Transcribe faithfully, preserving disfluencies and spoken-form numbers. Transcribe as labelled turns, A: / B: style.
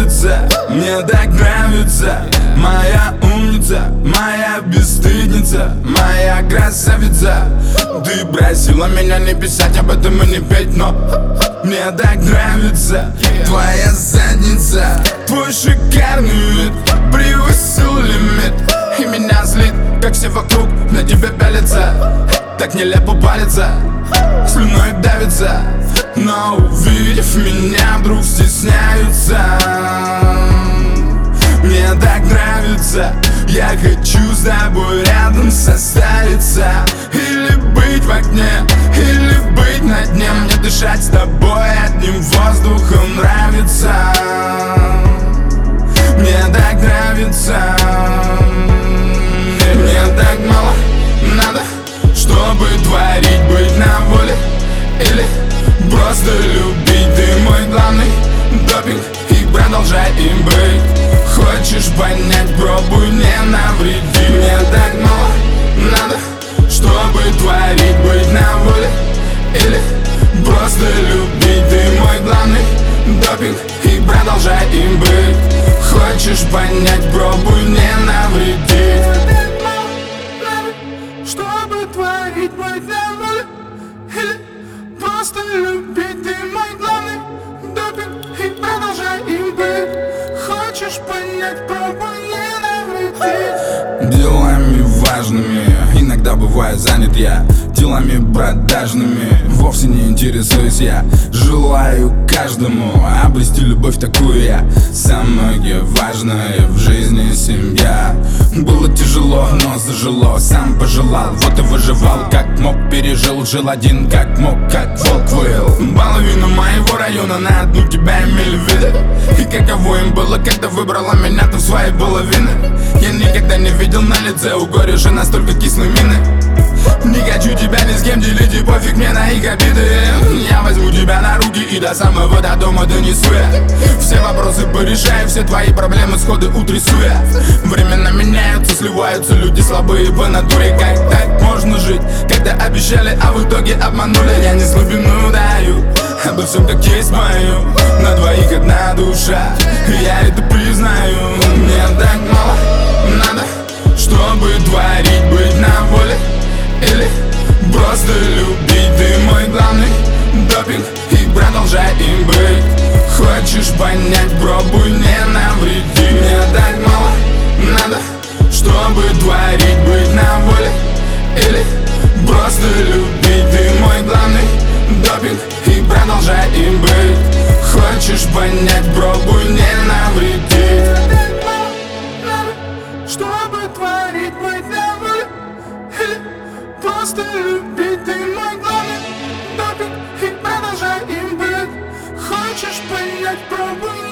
A: нравится, мне так нравится. Моя умница, моя бесстыдница, моя красавица. Ты просила меня не писать об этом и не петь, но мне так нравится твоя задница. Твой шикарный вид превысил лимит, и меня злит, как все вокруг на тебя пялятся. Так нелепо палится, слюной давится, но увидев меня, вдруг стесняются. Мне так нравится, я хочу с тобой рядом состариться. Или быть в окне, или быть на дне. Мне дышать с тобой одним воздухом нравится. Мне так нравится. Мне так мало надо, чтобы творить, быть на воле или просто любить. Ты мой главный допинг, и продолжай им быть. Хочешь понять, пробуй, не навреди. Мне так мало надо, чтобы творить, быть на воле или просто любить. Ты мой главный допинг, и продолжай им быть. Хочешь понять, пробуй, не навреди.
B: Чтобы творить, быть на воле или просто любить. Ты мой главный допинг, и продолжай им быть. Хочешь понять, пробуй, не навреди.
A: Делами важными иногда бываю занят я, делами продажными вовсе не интересуюсь я. Желаю каждому обрести любовь такую я. Самое важное в жизни семья. Было тяжело, но зажило, сам пожелал, вот и выживал, как мог пережил, жил один как мог, как волк выл. Половину моего района на одну тебя имели в виду. И каково им было, когда выбрала меня ты в своей половины. Я никогда не видел на лице у горя же настолько кислой мины. Не хочу тебя ни с кем делить, и пофиг мне на их обиды. Я возьму тебя на руки и до самого до дома донесу я. Все вопросы порешаю, все твои проблемы сходу утрясу я. Времена меняются, сливаются люди слабые по натуре. Как так можно жить, когда обещали, а в итоге обманули? Я не слабину даю, обо всем как есть мою. На двоих одна душа, я это признаю. Мне так мало надо, чтобы творить, быть на воле или просто любить. Ты мой главный допинг, и продолжай им быть. Хочешь понять, пробуй, не навреди. Мне так мало надо, чтобы творить, быть на воле или просто любить. Ты мой главный допинг, и продолжай им быть. Хочешь понять, пробуй, не навреди.
B: Чтобы творить, быть на воле или просто любить. Ты мой главный допинг, и продолжай им быть. Хочешь понять, пробуй.